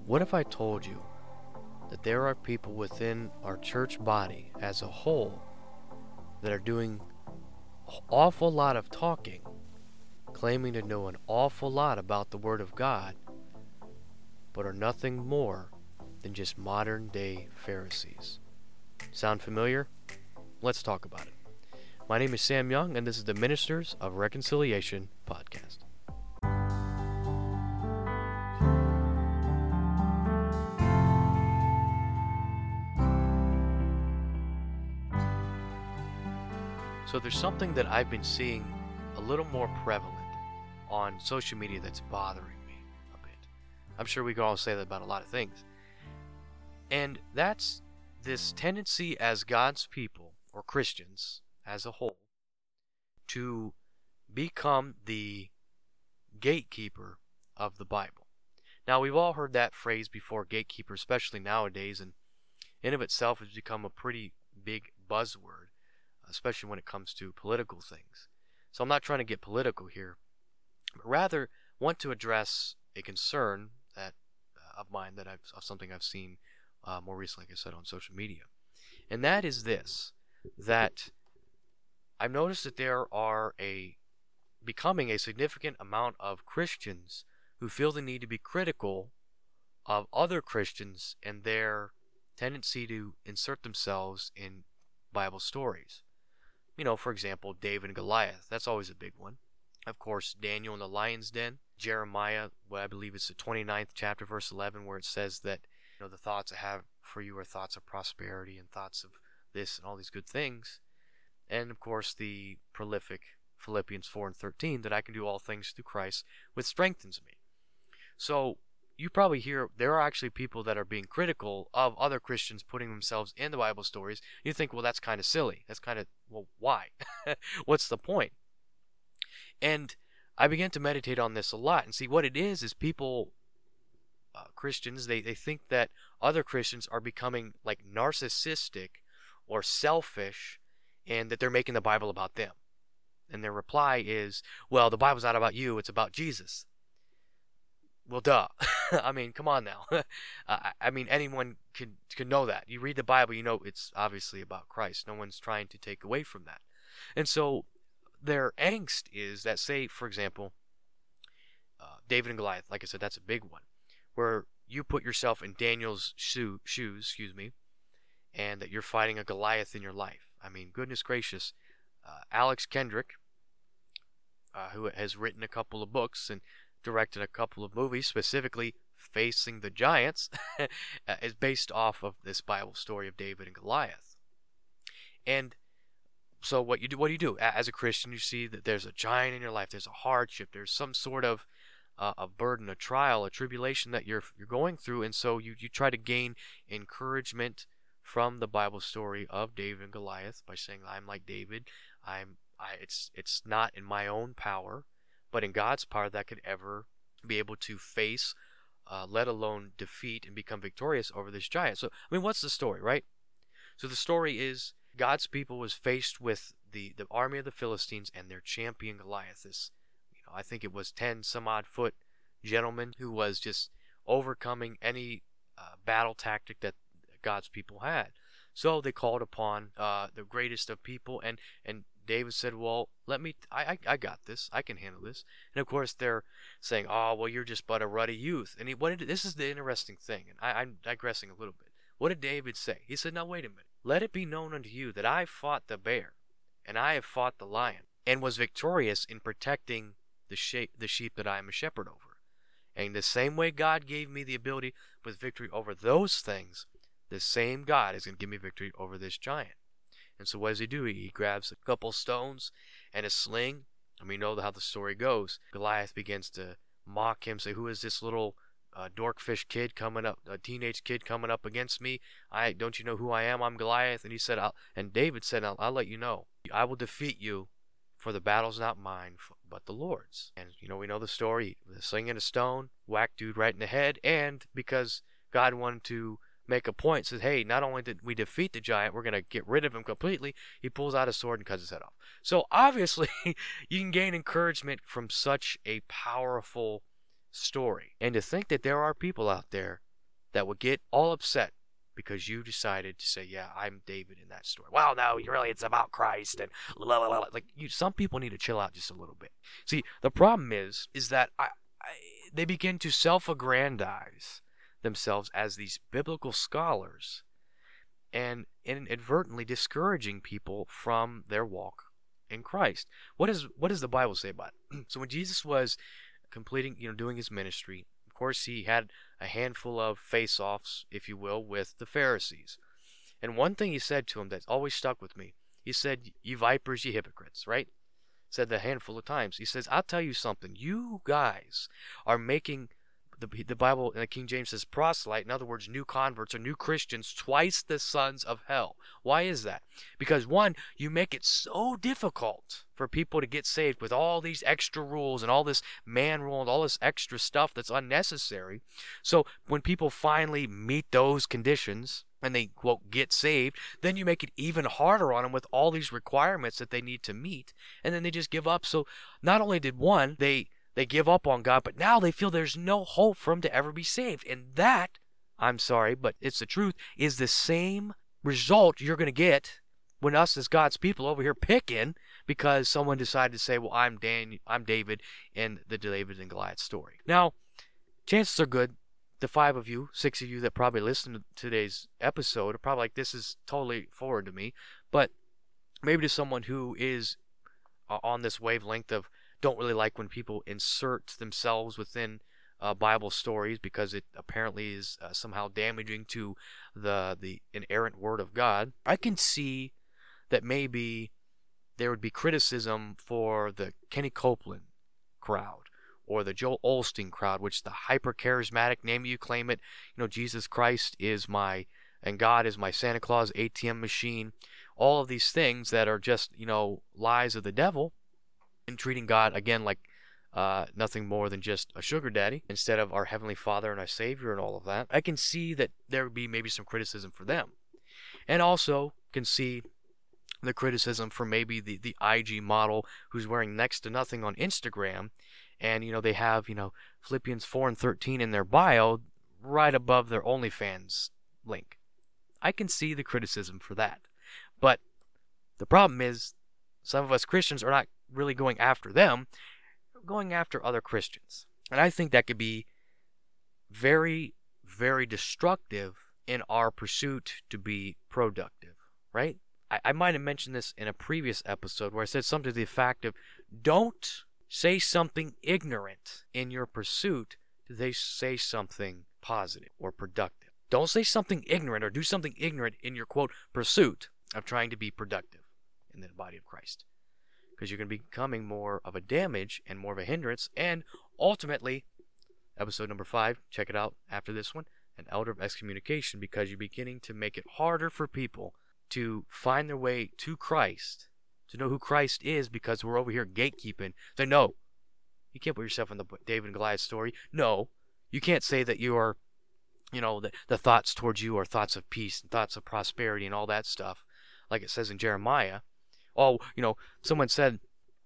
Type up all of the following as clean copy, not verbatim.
What if I told you that there are people within our church body as a whole that are doing an awful lot of talking, claiming to know an awful lot about the Word of God, but are nothing more than just modern day Pharisees? Sound familiar? Let's talk about it. My name is Sam Young, and this is the Ministers of Reconciliation podcast. So there's something that I've been seeing a little more prevalent on social media that's bothering me a bit. I'm sure we can all say that about a lot of things. And that's this tendency as God's people, or Christians as a whole, to become the gatekeeper of the Bible. Now, we've all heard that phrase before, gatekeeper, especially nowadays, and in of itself has become a pretty big buzzword, especially when it comes to political things. So I'm not trying to get political here, but rather want to address a concern that of mine that of something I've seen more recently, like I said, on social media. And that is this, that I've noticed that there are becoming a significant amount of Christians who feel the need to be critical of other Christians and their tendency to insert themselves in Bible stories. You know, for example, David and Goliath. That's always a big one. Of course, Daniel in the lion's den. Jeremiah, well, I believe it's the 29th chapter, verse 11, where it says that, the thoughts I have for you are thoughts of prosperity and thoughts of this and all these good things. And, of course, the prolific Philippians 4 and 13, that I can do all things through Christ, which strengthens me. So, you probably hear there are actually people that are being critical of other Christians putting themselves in the Bible stories. You think, well, that's kind of silly. That's kind of, well, why? What's the point? And I began to meditate on this a lot and see what it is people, Christians, they think that other Christians are becoming like narcissistic or selfish and that they're making the Bible about them. And their reply is, well, the Bible's not about you, it's about Jesus. Well, duh. I mean, come on now. I mean, anyone can know that. You read the Bible, you know it's obviously about Christ. No one's trying to take away from that. And so their angst is that, say, for example, David and Goliath, like I said, that's a big one, where you put yourself in Daniel's shoes, and that you're fighting a Goliath in your life. I mean, goodness gracious. Alex Kendrick, who has written a couple of books and directed a couple of movies, specifically Facing the Giants, is based off of this Bible story of David and Goliath. And so what do you do? As a Christian, you see that there's a giant in your life, there's a hardship, there's some sort of a burden, a trial, a tribulation that you're going through, and so you try to gain encouragement from the Bible story of David and Goliath by saying, I'm like David, it's not in my own power, but in God's power that could ever be able to face, let alone defeat and become victorious over this giant. So, I mean, what's the story, right? So the story is God's people was faced with the army of the Philistines and their champion Goliath, this, I think it was 10 some odd foot gentleman who was just overcoming any battle tactic that God's people had. So they called upon the greatest of people, and David said, well, I got this. I can handle this. And of course, they're saying, oh, well, you're just but a ruddy youth. And this is the interesting thing, and I'm digressing a little bit. What did David say? He said, now, wait a minute. Let it be known unto you that I fought the bear, and I have fought the lion, and was victorious in protecting the sheep that I am a shepherd over. And the same way God gave me the ability with victory over those things, the same God is going to give me victory over this giant. And so what does he do? He grabs a couple stones and a sling. And we know how the story goes. Goliath begins to mock him, say, who is this little dorkfish kid coming up, a teenage kid coming up against me? Don't you know who I am? I'm Goliath. And he said, and David said, I'll let you know. I will defeat you, for the battle's not mine, but the Lord's. And, we know the story. The sling and a stone, whack dude right in the head. And because God wanted to make a point, says, hey, not only did we defeat the giant, we're going to get rid of him completely. He pulls out a sword and cuts his head off. So obviously, you can gain encouragement from such a powerful story. And to think that there are people out there that would get all upset because you decided to say, yeah, I'm David in that story. Well, no, it's about Christ and la la la. Like, some people need to chill out just a little bit. See, the problem is that they begin to self-aggrandize themselves as these biblical scholars and inadvertently discouraging people from their walk in Christ. What does the Bible say about it? So when Jesus was completing, doing his ministry, of course, he had a handful of face-offs, if you will, with the Pharisees. And one thing he said to them that's always stuck with me, he said, "You vipers, you hypocrites," right? Said that a handful of times. He says, "I'll tell you something. You guys are making," the Bible in the King James says proselyte, in other words, new converts or new Christians, twice the sons of hell. Why is that? Because one, you make it so difficult for people to get saved with all these extra rules and all this man rule and all this extra stuff that's unnecessary. So when people finally meet those conditions and they, quote, get saved, then you make it even harder on them with all these requirements that they need to meet, and then they just give up. So not only did one, they give up on God, but now they feel there's no hope for them to ever be saved. And that, I'm sorry, but it's the truth, is the same result you're going to get when us as God's people over here picking because someone decided to say, well, I'm David in the David and Goliath story. Now, chances are good, the 5 of you, 6 of you that probably listen to today's episode are probably like, this is totally foreign to me. But maybe to someone who is on this wavelength of don't really like when people insert themselves within Bible stories because it apparently is somehow damaging to the inerrant Word of God, I can see that maybe there would be criticism for the Kenny Copeland crowd or the Joel Osteen crowd, which the hyper-charismatic, name you claim it, Jesus Christ is and God is my Santa Claus ATM machine, all of these things that are just, lies of the devil, and treating God, again, like nothing more than just a sugar daddy instead of our Heavenly Father and our Savior and all of that. I can see that there would be maybe some criticism for them. And also can see the criticism for maybe the IG model who's wearing next to nothing on Instagram, and, they have, Philippians 4:13 in their bio right above their OnlyFans link. I can see the criticism for that. But the problem is some of us Christians are not really going after them, going after other Christians. And I think that could be very, very destructive in our pursuit to be productive, right? I might have mentioned this in a previous episode where I said something to the effect of, don't say something ignorant in your pursuit to say something positive or productive. Don't say something ignorant or do something ignorant in your, quote, pursuit of trying to be productive in the body of Christ. Because you're going to be becoming more of a damage and more of a hindrance. And ultimately, episode number 5, check it out after this one, an elder of excommunication, because you're beginning to make it harder for people to find their way to Christ, to know who Christ is, because we're over here gatekeeping. Say, no, you can't put yourself in the David and Goliath story. No, you can't say that you are, the thoughts towards you are thoughts of peace and thoughts of prosperity and all that stuff, like it says in Jeremiah. Oh, someone said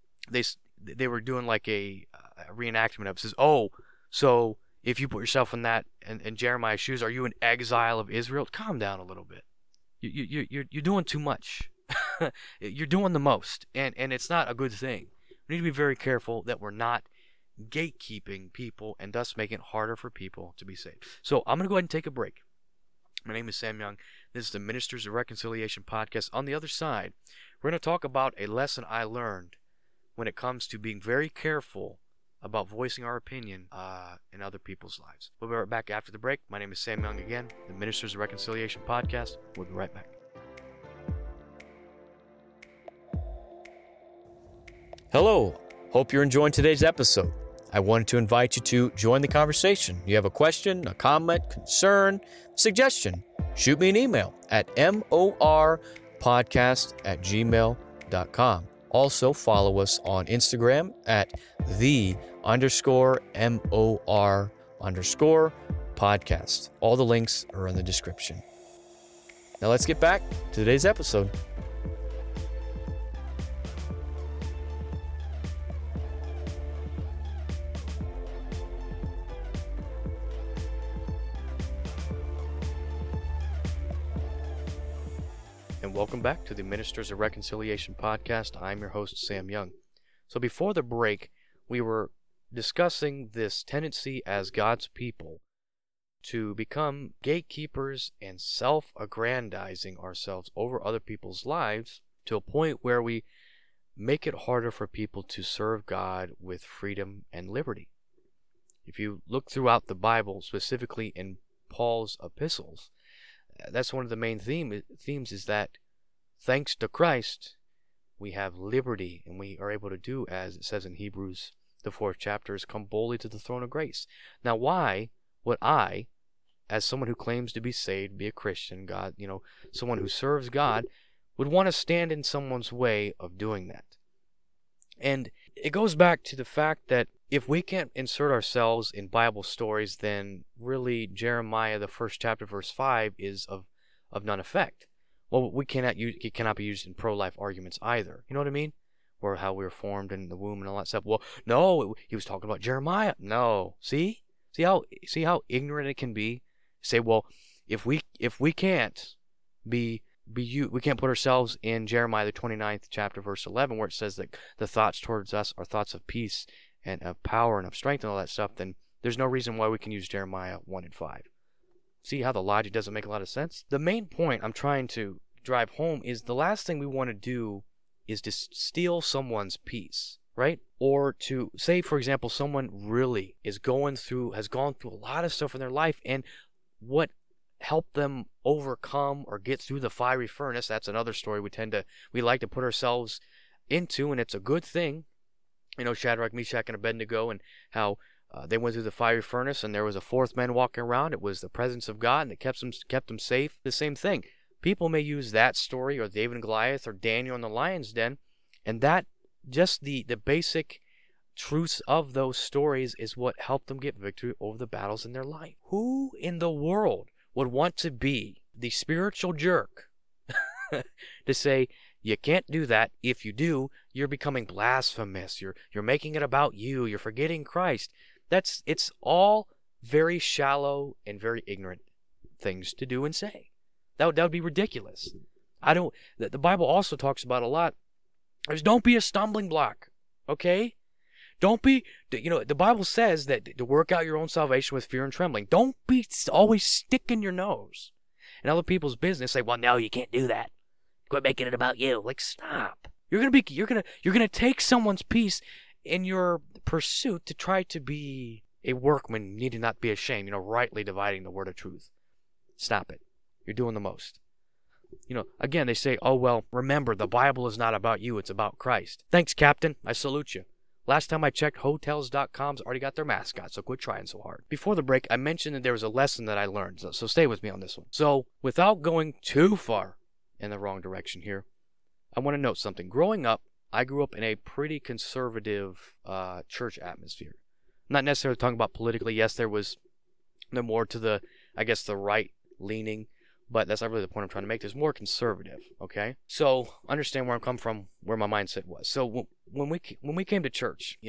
they were doing like a reenactment of it. Says, oh, so if you put yourself in that in Jeremiah's shoes, are you an exile of Israel? Calm down a little bit. You're doing too much. You're doing the most, and it's not a good thing. We need to be very careful that we're not gatekeeping people and thus making it harder for people to be saved. So I'm going to go ahead and take a break. My name is Sam Young. This is the Ministers of Reconciliation podcast. On the other side, we're going to talk about a lesson I learned when it comes to being very careful about voicing our opinion in other people's lives. We'll be right back after the break. My name is Sam Young again, the Ministers of Reconciliation podcast. We'll be right back. Hello. Hope you're enjoying today's episode. I wanted to invite you to join the conversation. You have a question, a comment, concern, suggestion, shoot me an email at morpodcast@gmail.com. Also, follow us on Instagram at _MOR_podcast. All the links are in the description. Now let's get back to today's episode. and welcome back to the Ministers of Reconciliation podcast. I'm your host, Sam Young. So before the break, we were discussing this tendency as God's people to become gatekeepers and self-aggrandizing ourselves over other people's lives to a point where we make it harder for people to serve God with freedom and liberty. If you look throughout the Bible, specifically in Paul's epistles, that's one of the main themes is that thanks to Christ, we have liberty, and we are able to do, as it says in Hebrews, the 4th chapter, is come boldly to the throne of grace. Now, why would I, as someone who claims to be saved, be a Christian, God, someone who serves God, would want to stand in someone's way of doing that? And it goes back to the fact that if we can't insert ourselves in Bible stories, then really Jeremiah, the 1st chapter, verse 5, is of none effect. Well, it cannot be used in pro-life arguments either. You know what I mean? Or how we were formed in the womb and all that stuff. Well, no, he was talking about Jeremiah. No, see how ignorant it can be. Say, well, if we can't we can't put ourselves in Jeremiah the 29th chapter, verse 11, where it says that the thoughts towards us are thoughts of peace and of power and of strength and all that stuff, then there's no reason why we can use Jeremiah 1 and 5. See how the logic doesn't make a lot of sense? The main point I'm trying to drive home is the last thing we want to do is to steal someone's peace, right? Or to say, for example, someone really has gone through a lot of stuff in their life, and what help them overcome or get through the fiery furnace, that's another story we like to put ourselves into, and it's a good thing. Shadrach, Meshach, and Abednego, and how they went through the fiery furnace, and there was a fourth man walking around. It was the presence of God, and it kept them safe. The same thing. People may use that story, or David and Goliath, or Daniel in the lion's den, and that just the basic truths of those stories is what helped them get victory over the battles in their life. Who in the world would want to be the spiritual jerk to say, you can't do that? If you do, you're becoming blasphemous. You're making it about you. You're forgetting Christ. It's all very shallow and very ignorant things to do and say. That would be ridiculous. The Bible also talks about a lot. Don't be a stumbling block, okay? Don't be, the Bible says that to work out your own salvation with fear and trembling. Don't be always sticking your nose in other people's business. Say, well, no, you can't do that. Quit making it about you. Like, stop. You're gonna take someone's peace in your pursuit to try to be a workman needing not be ashamed, rightly dividing the word of truth. Stop it. You're doing the most. Again, they say, oh, well, remember, the Bible is not about you, it's about Christ. Thanks, Captain. I salute you. Last time I checked, Hotels.com's already got their mascot, so quit trying so hard. Before the break, I mentioned that there was a lesson that I learned, so stay with me on this one. So, without going too far in the wrong direction here, I want to note something. Growing up, I grew up in a pretty conservative church atmosphere. Not necessarily talking about politically. Yes, there was more to the right leaning, but that's not really the point I'm trying to make. There's more conservative, okay? So understand where I'm coming from, where my mindset was. So when we came to church,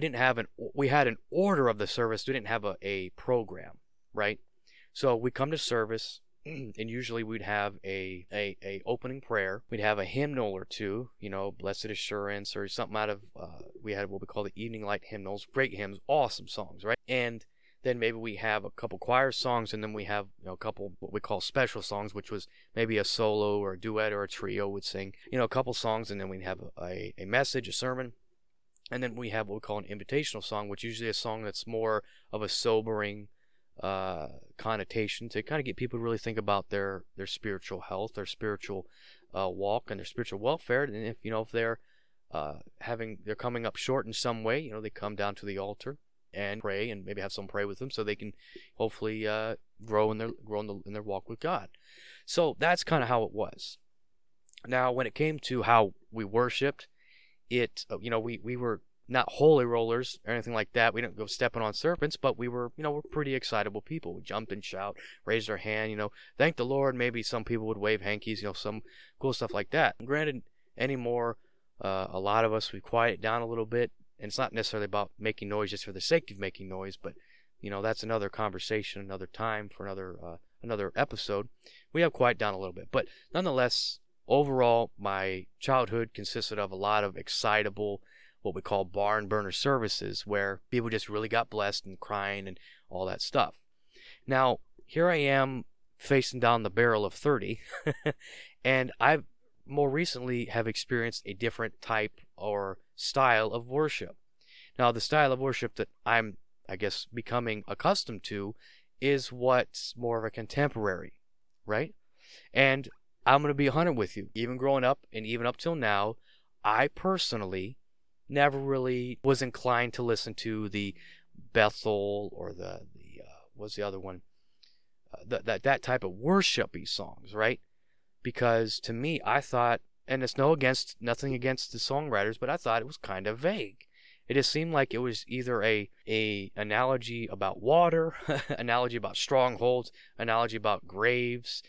we had an order of the service. We didn't have a program, right? So we come to service, and usually we'd have a opening prayer. We'd have a hymnal or two, Blessed Assurance or something out of, we had what we call the Evening Light hymnals, great hymns, awesome songs, right? And then maybe we have a couple choir songs, and then we have a couple what we call special songs, which was maybe a solo or a duet or a trio would sing, a couple songs, and then we'd have a message, a sermon, and then we have what we call an invitational song, which is usually a song that's more of a sobering connotation to kind of get people to really think about their spiritual health, their spiritual walk, and their spiritual welfare. And if they're coming up short in some way, they come down to the altar and pray, and maybe have someone pray with them so they can hopefully grow in their walk with God. So that's kind of how it was. Now, when it came to how we worshipped, we were not holy rollers or anything like that. We didn't go stepping on serpents, but we were, we're pretty excitable people. We jumped and shout, raised our hand, thank the Lord. Maybe some people would wave hankies, some cool stuff like that. Granted, anymore, a lot of us, we quiet down a little bit. And it's not necessarily about making noise just for the sake of making noise, but that's another conversation, another time for another episode. We have quiet down a little bit, but nonetheless, overall, my childhood consisted of a lot of excitable, what we call barn burner services, where people just really got blessed and crying and all that stuff. Now, here I am facing down the barrel of 30, and I've more recently have experienced a different type or style of worship. Now, the style of worship that I'm, I guess, becoming accustomed to is what's more of a contemporary, right? And I'm going to be 100 with you. Even growing up and even up till now, I personally never really was inclined to listen to the Bethel or the what's the other one? That type of worshipy songs, right? Because to me, I thought, and it's nothing against the songwriters, but I thought it was kind of vague. It just seemed like it was either a analogy about water, analogy about strongholds, analogy about graves,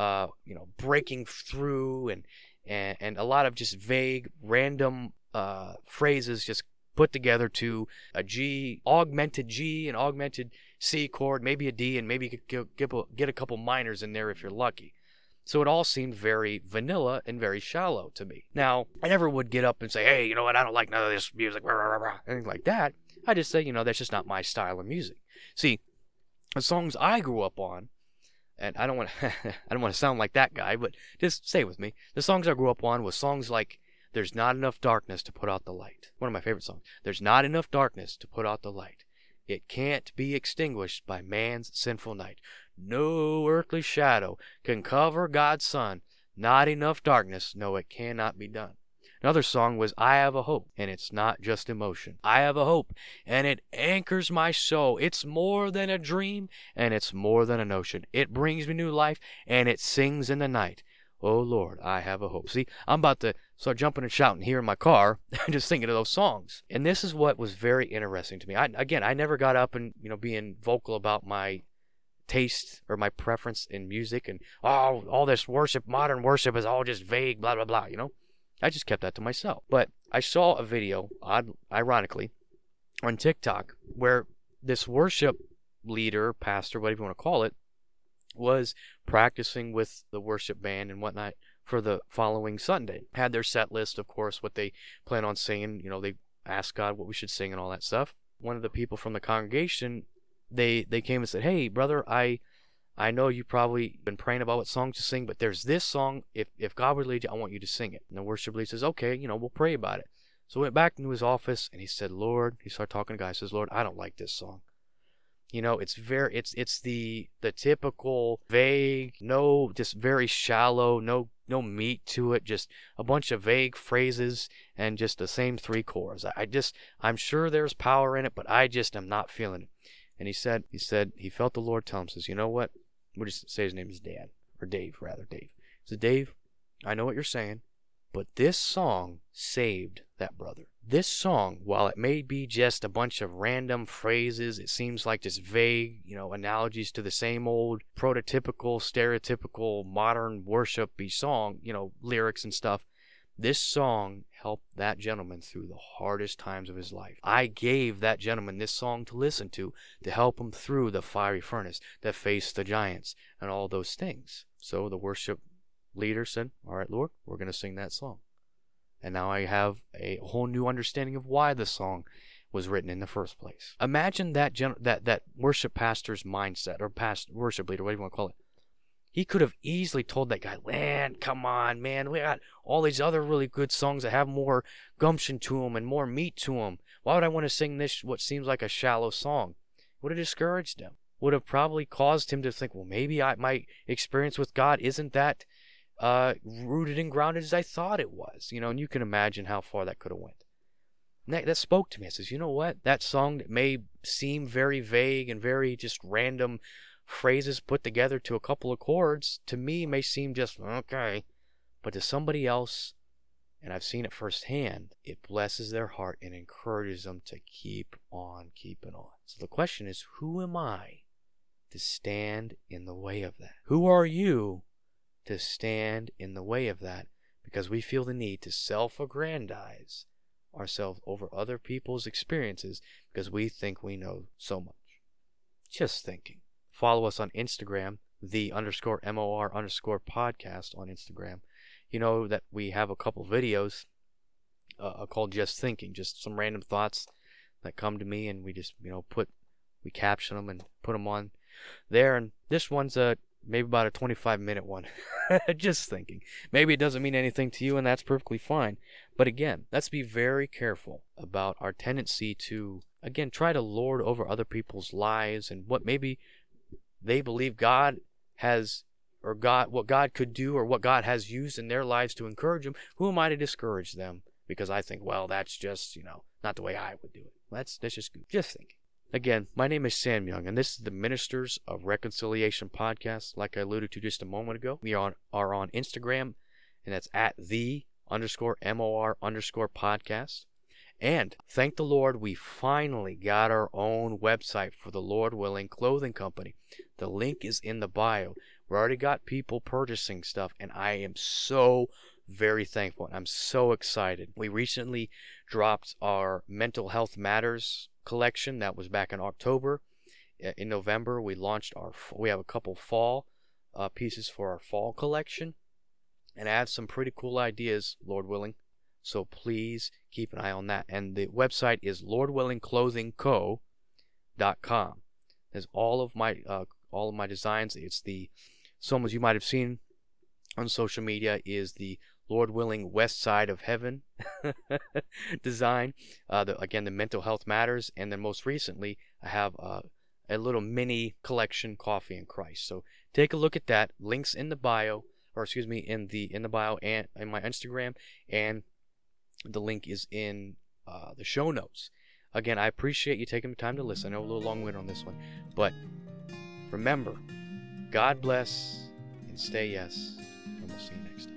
breaking through, and a lot of just vague, random phrases just put together to a G, augmented G, and augmented C chord, maybe a D, and maybe you could get a couple minors in there if you're lucky. So it all seemed very vanilla and very shallow to me. Now, I never would get up and say, hey, you know what, I don't like none of this music, rah, rah, rah, anything like that. I just say, that's just not my style of music. See, the songs I grew up on, and I don't want to sound like that guy, but just stay with me. The songs I grew up on was songs like There's Not Enough Darkness to Put Out the Light. One of my favorite songs. There's not enough darkness to put out the light. It can't be extinguished by man's sinful night. No earthly shadow can cover God's sun. Not enough darkness. No, it cannot be done. Another song was I Have a Hope, and it's not just emotion. I have a hope, and it anchors my soul. It's more than a dream, and it's more than a notion. It brings me new life, and it sings in the night. Oh, Lord, I have a hope. See, I'm about to start jumping and shouting here in my car, just thinking of those songs. And this is what was very interesting to me. I never got up and, being vocal about my taste or my preference in music and, all this worship, modern worship is all just vague, blah, blah, blah, I just kept that to myself. But I saw a video, ironically, on TikTok where this worship leader, pastor, whatever you want to call it, was practicing with the worship band and whatnot for the following Sunday. Had their set list, of course, what they plan on singing. They asked God what we should sing and all that stuff. One of the people from the congregation, they came and said, hey, brother, I know you probably been praying about what song to sing, but there's this song. If God would lead you, I want you to sing it. And the worship leader says, okay, we'll pray about it. So he went back into his office and he said, Lord, he started talking to God. He says, Lord, I don't like this song. It's the typical vague, just very shallow, no meat to it, just a bunch of vague phrases and just the same three chords. I'm sure there's power in it, but I just am not feeling it. And he said he felt the Lord tell him, says, you know what? We'll just say his name is Dave. Dave. He said, Dave, I know what you're saying, but this song saved that brother. This song, while it may be just a bunch of random phrases, it seems like just vague, analogies to the same old prototypical, stereotypical, modern worshipy song, lyrics and stuff. This song helped that gentleman through the hardest times of his life. I gave that gentleman this song to listen to help him through the fiery furnace that faced the giants and all those things. So the worship leader said, all right, Lord, we're going to sing that song. And now I have a whole new understanding of why the song was written in the first place. Imagine that worship pastor's mindset, or worship leader, whatever you want to call it. He could have easily told that guy, man, come on, man. We got all these other really good songs that have more gumption to them and more meat to them. Why would I want to sing this, what seems like a shallow song? Would have discouraged him. Would have probably caused him to think, well, maybe my experience with God isn't that rooted and grounded as I thought it was. And you can imagine how far that could have went. And that spoke to me. It says, you know what? That song that may seem very vague and very just random phrases put together to a couple of chords, to me may seem just okay, but to somebody else, and I've seen it firsthand, it blesses their heart and encourages them to keep on keeping on. So the question is, who am I to stand in the way of that? Who are you to stand in the way of that? Because we feel the need to self-aggrandize ourselves over other people's experiences because we think we know so much. Just thinking. Follow us on Instagram, _MOR_podcast on Instagram. you know that we have a couple videos called Just Thinking, just some random thoughts that come to me, and we just, we caption them and put them on there. And this one's maybe about a 25-minute one. Just thinking. Maybe it doesn't mean anything to you, and that's perfectly fine. But again, let's be very careful about our tendency to, again, try to lord over other people's lives and what maybe they believe God has, or what God could do, or what God has used in their lives to encourage them. Who am I to discourage them? Because I think, well, that's just, not the way I would do it. That's just thinking. Again, my name is Sam Young, and this is the Ministers of Reconciliation podcast. Like I alluded to just a moment ago, we are on Instagram, and that's at @the_MOR_podcast. And thank the Lord, we finally got our own website for the Lord Willing Clothing Company. The link is in the bio. We already got people purchasing stuff, and I am so very thankful, and I'm so excited. We recently dropped our Mental Health Matters collection. That was back in October. In November, we launched we have a couple fall pieces for our fall collection, and I have some pretty cool ideas, Lord willing. So please keep an eye on that. And the website is LordWillingClothingCo.com. There's all of my designs. It's some as you might have seen on social media is the Lord Willing West Side of Heaven design. Again, the Mental Health Matters, and then most recently I have a little mini collection, Coffee and Christ. So take a look at that. Links in the bio, in the bio and in my Instagram, and the link is in the show notes. Again, I appreciate you taking the time to listen. I know a little long-winded on this one, but remember, God bless and stay yes, and we'll see you next time.